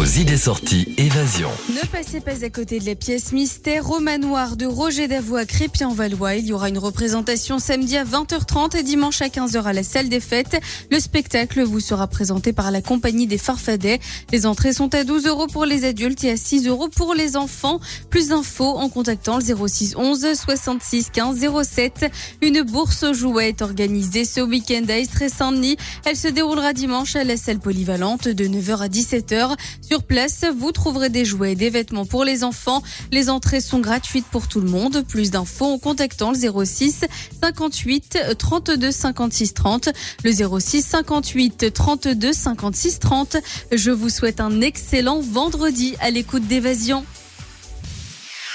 Vos idées sorties Évasion. Ne passez pas à côté de la pièce Mystère au manoir de Roger Davout à Crépy-en-Valois. Il y aura une représentation samedi à 20h30 et dimanche à 15h à la salle des fêtes. Le spectacle vous sera présenté par la compagnie des Farfadets. Les entrées sont à 12 € pour les adultes et à 6 € pour les enfants. Plus d'infos en contactant le 06 11 66 15 07. Une bourse aux jouets est organisée ce week-end à Estrée-Saint-Denis. Elle se déroulera dimanche à la salle polyvalente de 9h à 17h. Sur place, vous trouverez des jouets et des vêtements pour les enfants. Les entrées sont gratuites pour tout le monde. Plus d'infos en contactant le 06 58 32 56 30. Le 06 58 32 56 30. Je vous souhaite un excellent vendredi à l'écoute d'Évasion.